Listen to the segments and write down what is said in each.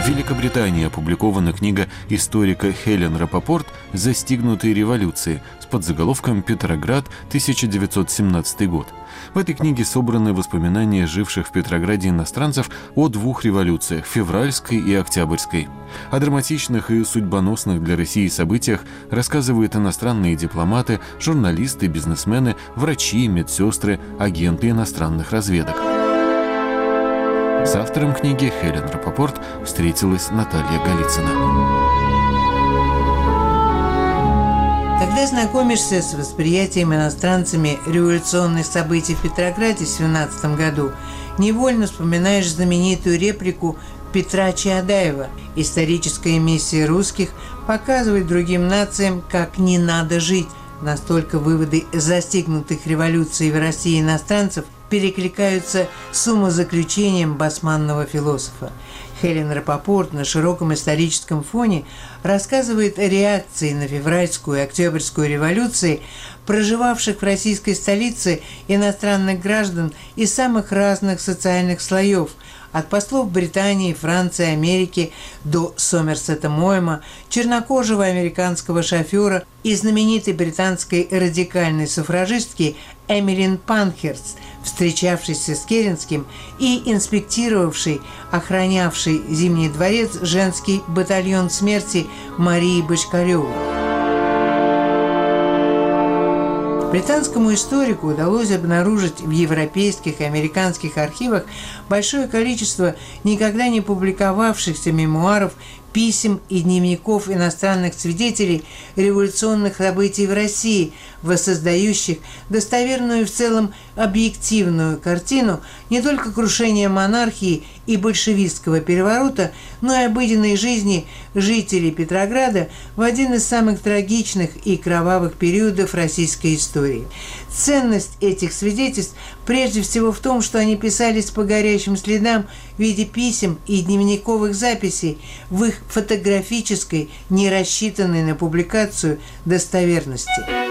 В Великобритании опубликована книга историка Хелен Рапопорт «Застигнутые революции» с подзаголовком «Петроград, 1917 год». В этой книге собраны воспоминания живших в Петрограде иностранцев о двух революциях – февральской и октябрьской. О драматичных и судьбоносных для России событиях рассказывают иностранные дипломаты, журналисты, бизнесмены, врачи, медсестры, агенты иностранных разведок. С автором книги Хелен Рапопорт встретилась Наталья Голицына. Когда знакомишься с восприятием иностранцами революционных событий в Петрограде в 17 году, невольно вспоминаешь знаменитую реплику Петра Чаадаева: «Историческая миссия русских – показывать другим нациям, как не надо жить». Настолько выводы застигнутых революцией в России иностранцев перекликаются с умозаключением басманного философа. Хелен Рапопорт на широком историческом фоне рассказывает о реакции на февральскую и октябрьскую революции проживавших в российской столице иностранных граждан из самых разных социальных слоев, от послов Британии, Франции, Америки до Сомерсета Моэма, чернокожего американского шофера и знаменитой британской радикальной суфражистки Эмилин Панкхерст, встречавшейся с Керенским и инспектировавшей, охранявшей Зимний дворец женский батальон смерти Марии Бочкаревой. Британскому историку удалось обнаружить в европейских и американских архивах большое количество никогда не публиковавшихся мемуаров, писем и дневников иностранных свидетелей революционных событий в России, воссоздающих достоверную и в целом объективную картину не только крушения монархии и большевистского переворота, но и обыденной жизни жителей Петрограда в один из самых трагичных и кровавых периодов российской истории. Ценность этих свидетельств прежде всего в том, что они писались по горячим следам в виде писем и дневниковых записей в их фотографической, не рассчитанной на публикацию достоверности.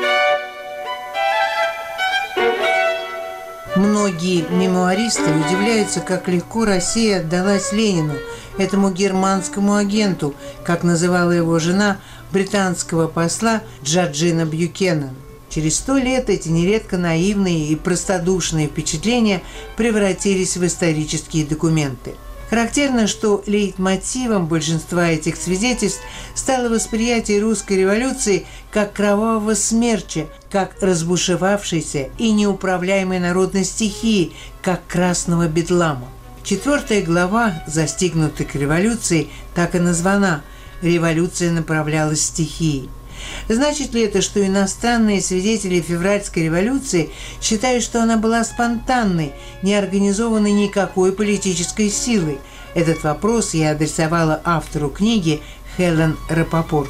Многие мемуаристы удивляются, как легко Россия отдалась Ленину, этому германскому агенту, как называла его жена, британского посла Джорджина Бьюкенен. Через 100 лет эти нередко наивные и простодушные впечатления превратились в исторические документы. Характерно, что лейтмотивом большинства этих свидетельств стало восприятие русской революции как кровавого смерча, как разбушевавшейся и неуправляемой народной стихии, как красного бедлама. 4 глава «Застигнутых революцией» так и названа «Революция направлялась стихией». Значит ли это, что иностранные свидетели февральской революции считают, что она была спонтанной, не организованной никакой политической силой? Этот вопрос я адресовала автору книги Хелен Рапопорт.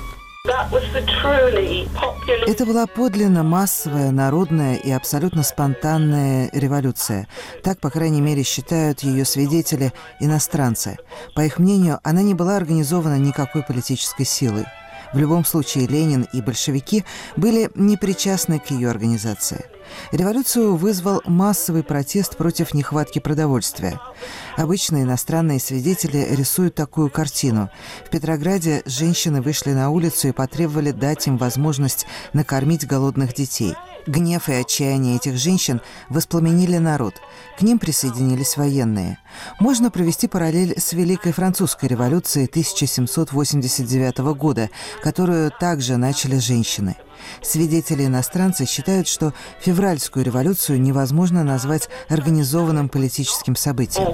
Это была подлинно массовая, народная и абсолютно спонтанная революция. Так, по крайней мере, считают ее свидетели иностранцы. По их мнению, она не была организована никакой политической силой. В любом случае, Ленин и большевики были непричастны к ее организации. Революцию вызвал массовый протест против нехватки продовольствия. Обычно иностранные свидетели рисуют такую картину. В Петрограде женщины вышли на улицу и потребовали дать им возможность накормить голодных детей. Гнев и отчаяние этих женщин воспламенили народ. К ним присоединились военные. Можно провести параллель с Великой Французской революцией 1789 года, которую также начали женщины. Свидетели-иностранцы считают, что февральскую революцию невозможно назвать организованным политическим событием.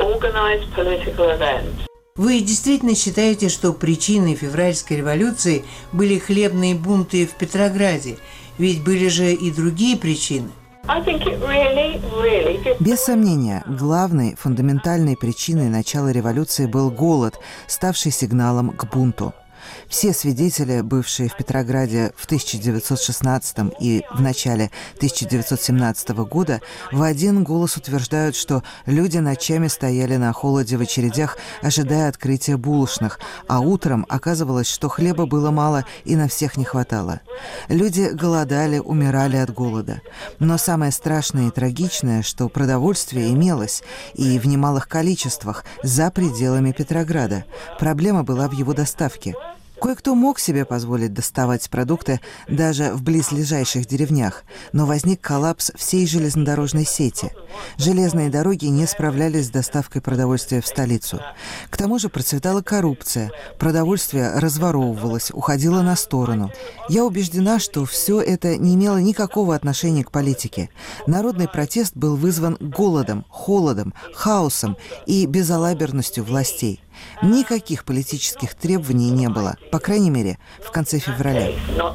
Вы действительно считаете, что причиной февральской революции были хлебные бунты в Петрограде? Ведь были же и другие причины. Без сомнения, главной фундаментальной причиной начала революции был голод, ставший сигналом к бунту. Все свидетели, бывшие в Петрограде в 1916 и в начале 1917 года, в один голос утверждают, что люди ночами стояли на холоде в очередях, ожидая открытия булочных, а утром оказывалось, что хлеба было мало и на всех не хватало. Люди голодали, умирали от голода. Но самое страшное и трагичное, что продовольствие имелось, и в немалых количествах, за пределами Петрограда. Проблема была в его доставке. Кое-кто мог себе позволить доставать продукты даже в близлежащих деревнях, но возник коллапс всей железнодорожной сети. Железные дороги не справлялись с доставкой продовольствия в столицу. К тому же процветала коррупция, продовольствие разворовывалось, уходило на сторону. Я убеждена, что все это не имело никакого отношения к политике. Народный протест был вызван голодом, холодом, хаосом и безалаберностью властей. Никаких политических требований не было, по крайней мере, в конце февраля.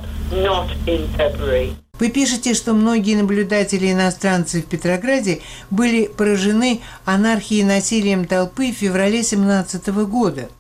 Вы пишете, что многие наблюдатели-иностранцы в Петрограде были поражены анархией и насилием толпы в феврале 1917 года.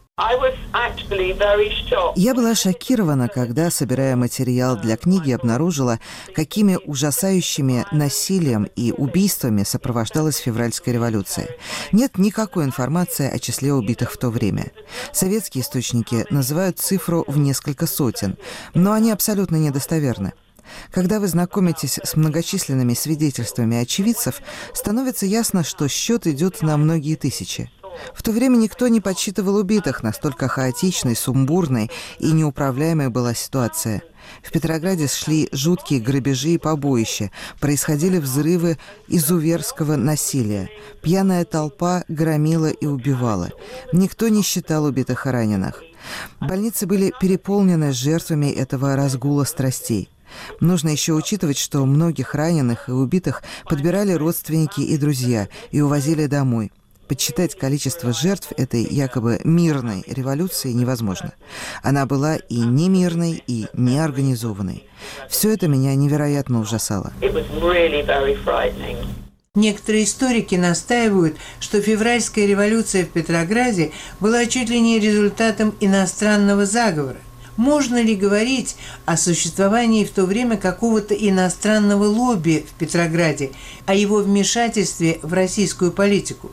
Я была шокирована, когда, собирая материал для книги, обнаружила, какими ужасающими насилием и убийствами сопровождалась февральская революция. Нет никакой информации о числе убитых в то время. Советские источники называют цифру в несколько сотен, но они абсолютно недостоверны. Когда вы знакомитесь с многочисленными свидетельствами очевидцев, становится ясно, что счет идет на многие тысячи. В то время никто не подсчитывал убитых, настолько хаотичной, сумбурной и неуправляемой была ситуация. В Петрограде шли жуткие грабежи и побоища, происходили взрывы изуверского насилия. Пьяная толпа громила и убивала. Никто не считал убитых и раненых. Больницы были переполнены жертвами этого разгула страстей. Нужно еще учитывать, что многих раненых и убитых подбирали родственники и друзья и увозили домой. Подсчитать количество жертв этой якобы мирной революции невозможно. Она была и не мирной, и не организованной. Все это меня невероятно ужасало. Некоторые историки настаивают, что февральская революция в Петрограде была чуть ли не результатом иностранного заговора. Можно ли говорить о существовании в то время какого-то иностранного лобби в Петрограде, о его вмешательстве в российскую политику?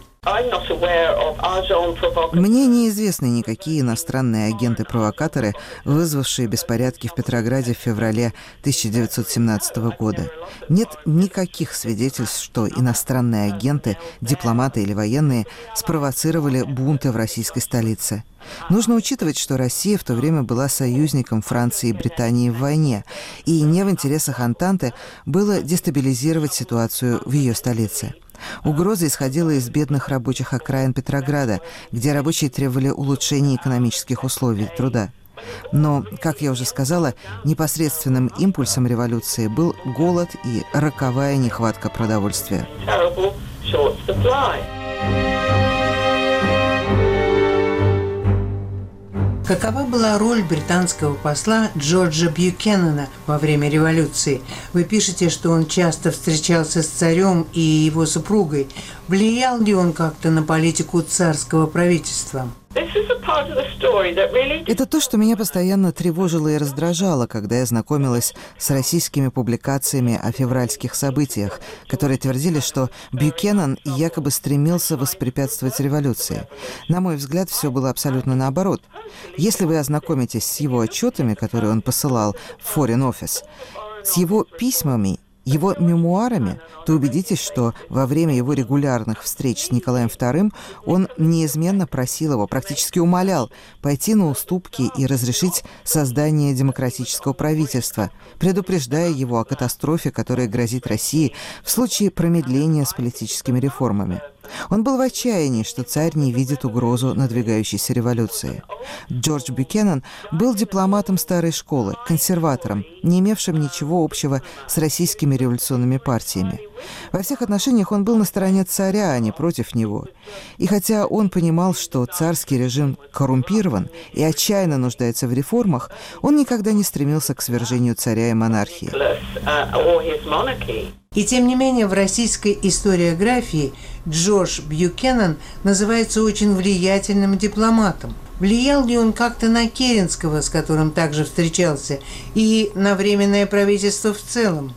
Мне неизвестны никакие иностранные агенты-провокаторы, вызвавшие беспорядки в Петрограде в феврале 1917 года. Нет никаких свидетельств, что иностранные агенты, дипломаты или военные спровоцировали бунты в российской столице. Нужно учитывать, что Россия в то время была союзником Франции и Британии в войне, и не в интересах Антанты было дестабилизировать ситуацию в ее столице. Угроза исходила из бедных рабочих окраин Петрограда, где рабочие требовали улучшения экономических условий труда. Но, как я уже сказала, непосредственным импульсом революции был голод и роковая нехватка продовольствия. Какова была роль британского посла Джорджа Бьюкенена во время революции? Вы пишете, что он часто встречался с царем и его супругой. Влиял ли он как-то на политику царского правительства? Это то, что меня постоянно тревожило и раздражало, когда я знакомилась с российскими публикациями о февральских событиях, которые твердили, что Бьюкенен якобы стремился воспрепятствовать революции. На мой взгляд, все было абсолютно наоборот. Если вы ознакомитесь с его отчетами, которые он посылал в Foreign Office, с его письмами, его мемуарами, то убедитесь, что во время его регулярных встреч с Николаем II он неизменно просил его, практически умолял, пойти на уступки и разрешить создание демократического правительства, предупреждая его о катастрофе, которая грозит России в случае промедления с политическими реформами. Он был в отчаянии, что царь не видит угрозу надвигающейся революции. Джордж Бьюкенен был дипломатом старой школы, консерватором, не имевшим ничего общего с российскими революционными партиями. Во всех отношениях он был на стороне царя, а не против него. И хотя он понимал, что царский режим коррумпирован и отчаянно нуждается в реформах, он никогда не стремился к свержению царя и монархии. И тем не менее в российской историографии Джордж Бьюкенен называется очень влиятельным дипломатом. Влиял ли он как-то на Керенского, с которым также встречался, и на Временное правительство в целом?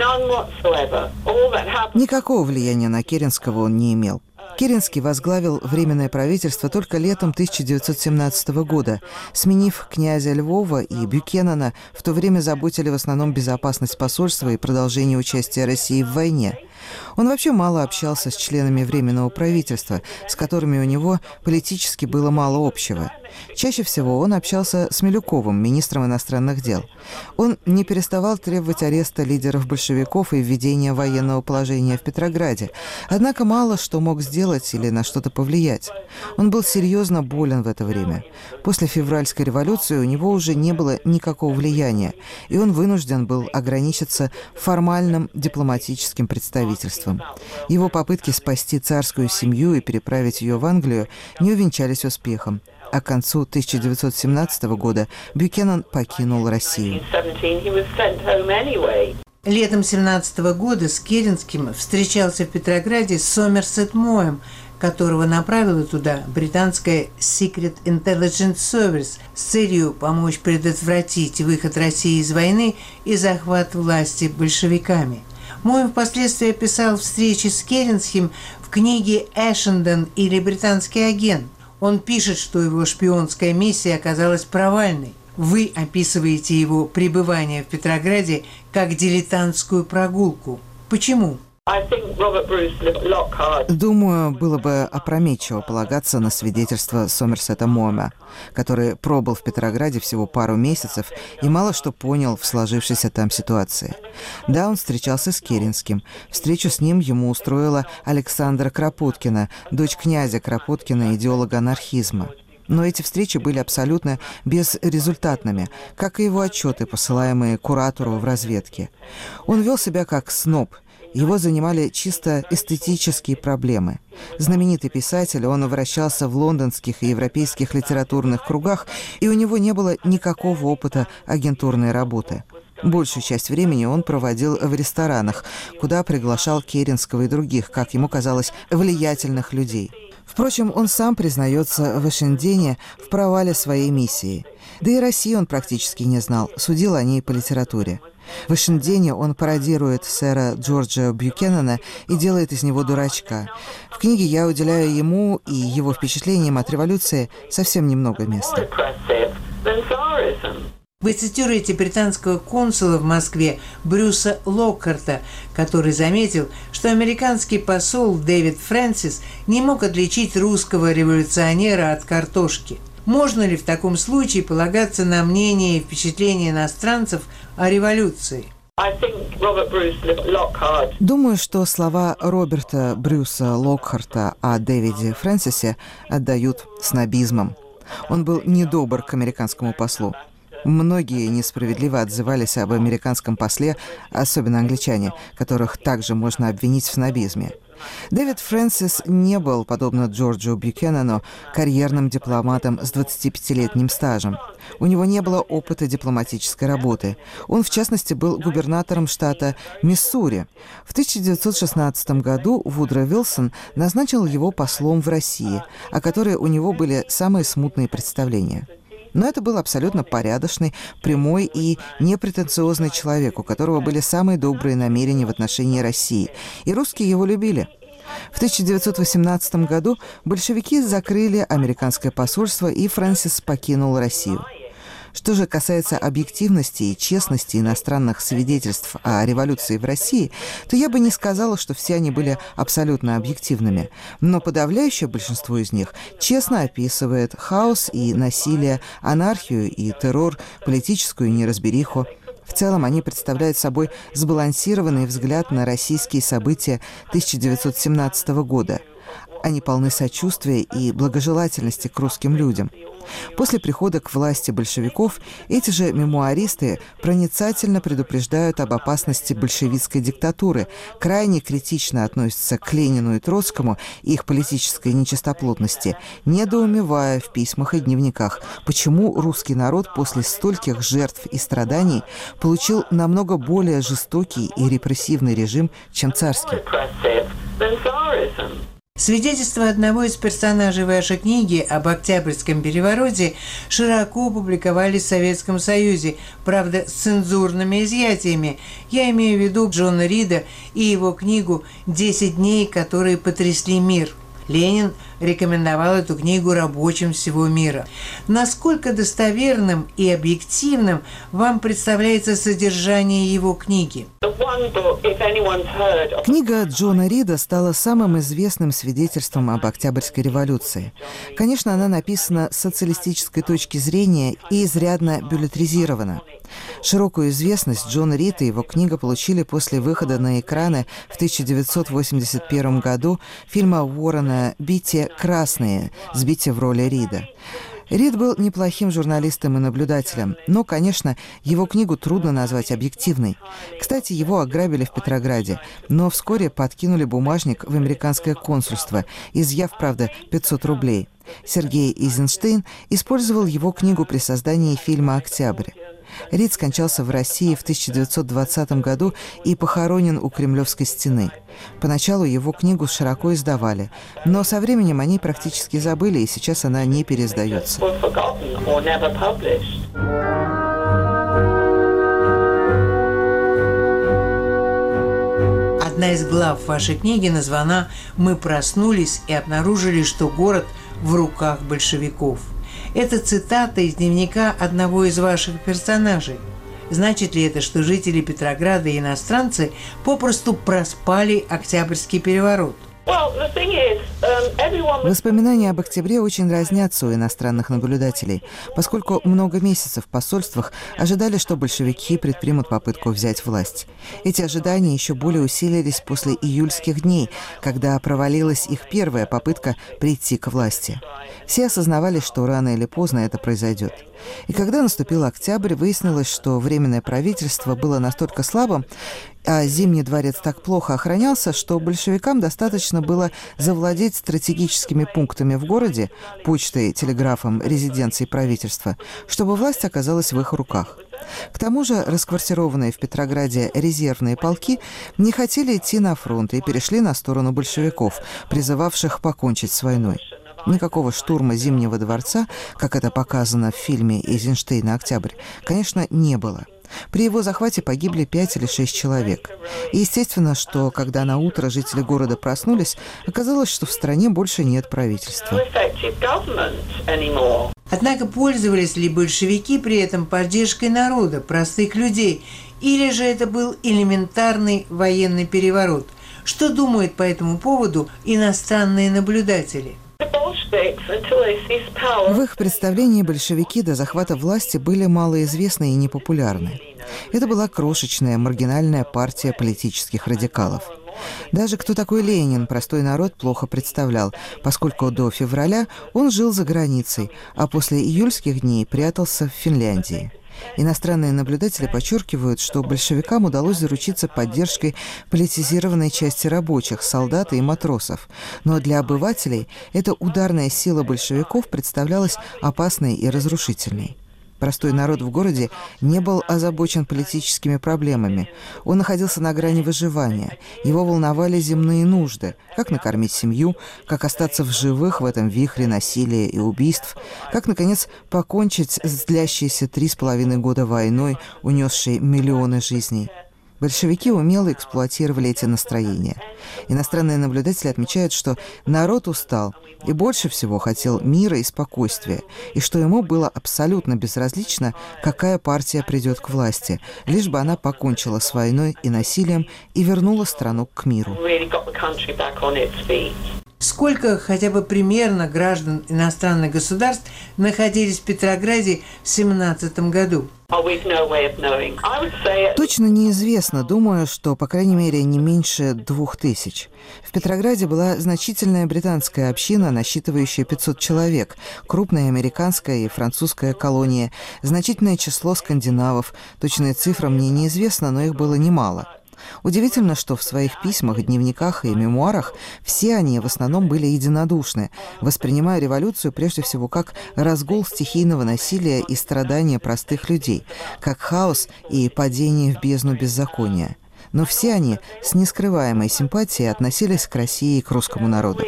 Никакого влияния на Керенского он не имел. Керенский возглавил Временное правительство только летом 1917 года. Сменив князя Львова и Бюкенена, в то время заботили в основном безопасность посольства и продолжение участия России в войне. Он вообще мало общался с членами Временного правительства, с которыми у него политически было мало общего. Чаще всего он общался с Милюковым, министром иностранных дел. Он не переставал требовать ареста лидеров большевиков и введения военного положения в Петрограде, однако мало что мог сделать или на что-то повлиять. Он был серьезно болен в это время. После февральской революции у него уже не было никакого влияния, и он вынужден был ограничиться формальным дипломатическим представительством. Его попытки спасти царскую семью и переправить ее в Англию не увенчались успехом. А к концу 1917 года Бюкенен покинул Россию. Летом 1917 года с Керенским встречался в Петрограде Сомерсет Моэм, которого направила туда британская Secret Intelligence Service с целью помочь предотвратить выход России из войны и захват власти большевиками. Моэм впоследствии описал встречи с Керенским в книге «Эшенден» или «Британский агент». Он пишет, что его шпионская миссия оказалась провальной. Вы описываете его пребывание в Петрограде как дилетантскую прогулку. Почему? Думаю, было бы опрометчиво полагаться на свидетельство Сомерсета Моэма, который пробыл в Петрограде всего пару месяцев и мало что понял в сложившейся там ситуации. Да, он встречался с Керенским. Встречу с ним ему устроила Александра Кропоткина, дочь князя Кропоткина, идеолога анархизма. Но эти встречи были абсолютно безрезультатными, как и его отчеты, посылаемые куратору в разведке. Он вел себя как сноб. Его занимали чисто эстетические проблемы. Знаменитый писатель, он вращался в лондонских и европейских литературных кругах, и у него не было никакого опыта агентурной работы. Большую часть времени он проводил в ресторанах, куда приглашал Керенского и других, как ему казалось, влиятельных людей. Впрочем, он сам признается в Эшендене в провале своей миссии. Да и России он практически не знал, судил о ней по литературе. В Эшендене он пародирует сэра Джорджа Бюкенена и делает из него дурачка. В книге я уделяю ему и его впечатлениям от революции совсем немного места. Вы цитируете британского консула в Москве Брюса Локхарта, который заметил, что американский посол Дэвид Фрэнсис не мог отличить русского революционера от картошки. Можно ли в таком случае полагаться на мнение и впечатления иностранцев о революции? Думаю, что слова Роберта Брюса Локхарта о Дэвиде Фрэнсисе отдают снобизмом. Он был недобр к американскому послу. Многие несправедливо отзывались об американском после, особенно англичане, которых также можно обвинить в снобизме. Дэвид Фрэнсис не был, подобно Джорджу Бюкенену, карьерным дипломатом с 25-летним стажем. У него не было опыта дипломатической работы. Он, в частности, был губернатором штата Миссури. В 1916 году Вудро Вилсон назначил его послом в России, о которой у него были самые смутные представления. Но это был абсолютно порядочный, прямой и непретенциозный человек, у которого были самые добрые намерения в отношении России, и русские его любили. В 1918 году большевики закрыли американское посольство, и Фрэнсис покинул Россию. Что же касается объективности и честности иностранных свидетельств о революции в России, то я бы не сказала, что все они были абсолютно объективными. Но подавляющее большинство из них честно описывает хаос и насилие, анархию и террор, политическую неразбериху. В целом они представляют собой сбалансированный взгляд на российские события 1917 года. Они полны сочувствия и благожелательности к русским людям. После прихода к власти большевиков эти же мемуаристы проницательно предупреждают об опасности большевистской диктатуры, крайне критично относятся к Ленину и Троцкому и их политической нечистоплотности, недоумевая в письмах и дневниках, почему русский народ после стольких жертв и страданий получил намного более жестокий и репрессивный режим, чем царский. Свидетельства одного из персонажей вашей книги об Октябрьском перевороте широко публиковались в Советском Союзе, правда, с цензурными изъятиями. Я имею в виду Джона Рида и его книгу «10 дней, которые потрясли мир». Ленин рекомендовал эту книгу рабочим всего мира. Насколько достоверным и объективным вам представляется содержание его книги? Книга Джона Рида стала самым известным свидетельством об Октябрьской революции. Конечно, она написана с социалистической точки зрения и изрядно бюллетризирована. Широкую известность Джон Рид и его книга получили после выхода на экраны в 1981 году фильма Уоррена Битти «Красные» с Битти в роли Рида. Рид был неплохим журналистом и наблюдателем, но, конечно, его книгу трудно назвать объективной. Кстати, его ограбили в Петрограде, но вскоре подкинули бумажник в американское консульство, изъяв, правда, 500 рублей. Сергей Эйзенштейн использовал его книгу при создании фильма «Октябрь». Рид скончался в России в 1920 году и похоронен у Кремлевской стены. Поначалу его книгу широко издавали, но со временем о ней практически забыли, и сейчас она не переиздается. Одна из глав вашей книги названа «Мы проснулись и обнаружили, что город в руках большевиков». Это цитата из дневника одного из ваших персонажей. Значит ли это, что жители Петрограда и иностранцы попросту проспали Октябрьский переворот? Воспоминания об октябре очень разнятся у иностранных наблюдателей, поскольку много месяцев в посольствах ожидали, что большевики предпримут попытку взять власть. Эти ожидания еще более усилились после июльских дней, когда провалилась их первая попытка прийти к власти. Все осознавали, что рано или поздно это произойдет. И когда наступил октябрь, выяснилось, что Временное правительство было настолько слабым, а Зимний дворец так плохо охранялся, что большевикам достаточно было завладеть стратегическими пунктами в городе, почтой, телеграфом, резиденцией правительства, чтобы власть оказалась в их руках. К тому же расквартированные в Петрограде резервные полки не хотели идти на фронт и перешли на сторону большевиков, призывавших покончить с войной. Никакого штурма Зимнего дворца, как это показано в фильме Эйзенштейна «Октябрь», конечно, не было. При его захвате погибли 5 или 6 человек. И естественно, что когда на утро жители города проснулись, оказалось, что в стране больше нет правительства. Однако пользовались ли большевики при этом поддержкой народа, простых людей, или же это был элементарный военный переворот? Что думают по этому поводу иностранные наблюдатели? В их представлении большевики до захвата власти были малоизвестны и непопулярны. Это была крошечная, маргинальная партия политических радикалов. Даже кто такой Ленин простой народ плохо представлял, поскольку до февраля он жил за границей, а после июльских дней прятался в Финляндии. Иностранные наблюдатели подчеркивают, что большевикам удалось заручиться поддержкой политизированной части рабочих, солдат и матросов. Но для обывателей эта ударная сила большевиков представлялась опасной и разрушительной. Простой народ в городе не был озабочен политическими проблемами. Он находился на грани выживания. Его волновали земные нужды. Как накормить семью, как остаться в живых в этом вихре насилия и убийств, как, наконец, покончить с длящейся 3,5 года войной, унесшей миллионы жизней. Большевики умело эксплуатировали эти настроения. Иностранные наблюдатели отмечают, что народ устал и больше всего хотел мира и спокойствия, и что ему было абсолютно безразлично, какая партия придет к власти, лишь бы она покончила с войной и насилием и вернула страну к миру. Сколько хотя бы примерно граждан иностранных государств находились в Петрограде в 1917 году? Точно неизвестно. Думаю, что, по крайней мере, не меньше 2000. В Петрограде была значительная британская община, насчитывающая 500 человек, крупная американская и французская колония, значительное число скандинавов. Точная цифра мне неизвестна, но их было немало. Удивительно, что в своих письмах, дневниках и мемуарах все они в основном были единодушны, воспринимая революцию прежде всего как разгул стихийного насилия и страдания простых людей, как хаос и падение в бездну беззакония. Но все они с нескрываемой симпатией относились к России и к русскому народу.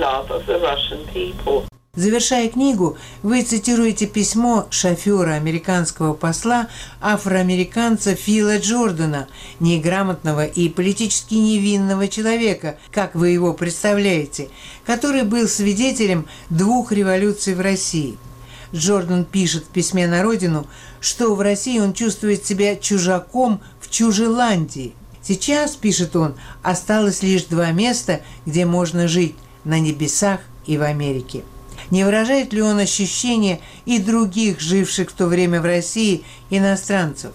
Завершая книгу, вы цитируете письмо шофера американского посла, афроамериканца Фила Джордана, неграмотного и политически невинного человека, как вы его представляете, который был свидетелем 2 революций в России. Джордан пишет в письме на родину, что в России он чувствует себя чужаком в чужеландии. Сейчас, пишет он, осталось лишь 2 места, где можно жить – на небесах и в Америке. Не выражает ли он ощущения и других, живших в то время в России, иностранцев?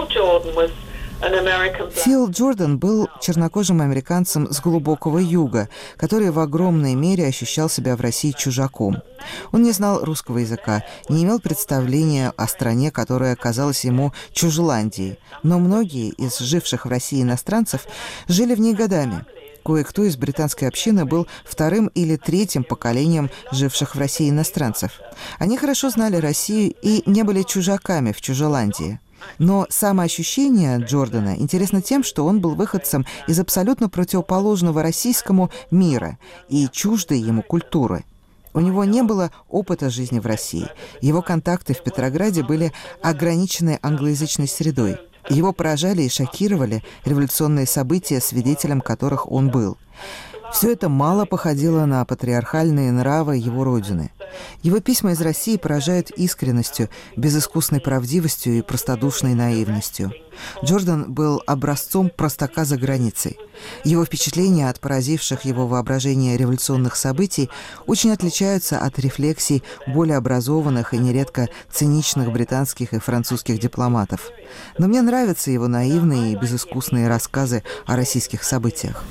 Фил Джордан был чернокожим американцем с глубокого юга, который в огромной мере ощущал себя в России чужаком. Он не знал русского языка, не имел представления о стране, которая казалась ему чужеландией. Но многие из живших в России иностранцев жили в ней годами. Кое-кто из британской общины был 2-м или 3-м поколением живших в России иностранцев. Они хорошо знали Россию и не были чужаками в чужеландии. Но самоощущение Джордана интересно тем, что он был выходцем из абсолютно противоположного российскому мира и чуждой ему культуры. У него не было опыта жизни в России. Его контакты в Петрограде были ограничены англоязычной средой. Его поражали и шокировали революционные события, свидетелем которых он был. Все это мало походило на патриархальные нравы его родины. Его письма из России поражают искренностью, безыскусной правдивостью и простодушной наивностью. Джордан был образцом простака за границей. Его впечатления от поразивших его воображение революционных событий очень отличаются от рефлексий более образованных и нередко циничных британских и французских дипломатов. Но мне нравятся его наивные и безыскусные рассказы о российских событиях.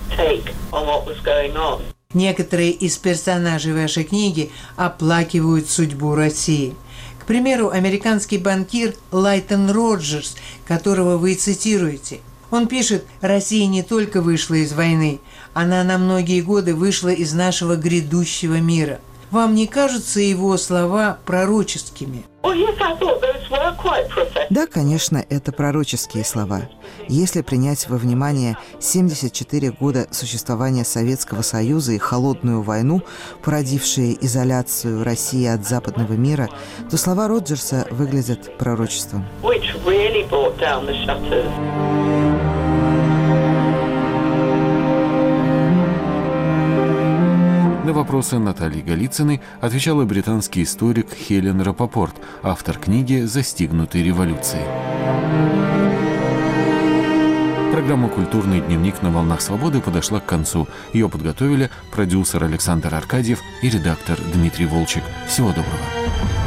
Некоторые из персонажей вашей книги оплакивают судьбу России. К примеру, американский банкир Лайтон Роджерс, которого вы цитируете. Он пишет: «Россия не только вышла из войны, она на многие годы вышла из нашего грядущего мира». Вам не кажутся его слова пророческими? Да, конечно, это пророческие слова. Если принять во внимание 74 года существования Советского Союза и холодную войну, породившие изоляцию России от западного мира, то слова Роджерса выглядят пророчеством. На вопросы Натальи Голицыной отвечала британский историк Хелен Рапопорт, автор книги «Застигнутый революцией». Программа «Культурный дневник» на «Волнах свободы» подошла к концу. Ее подготовили продюсер Александр Аркадьев и редактор Дмитрий Волчек. Всего доброго.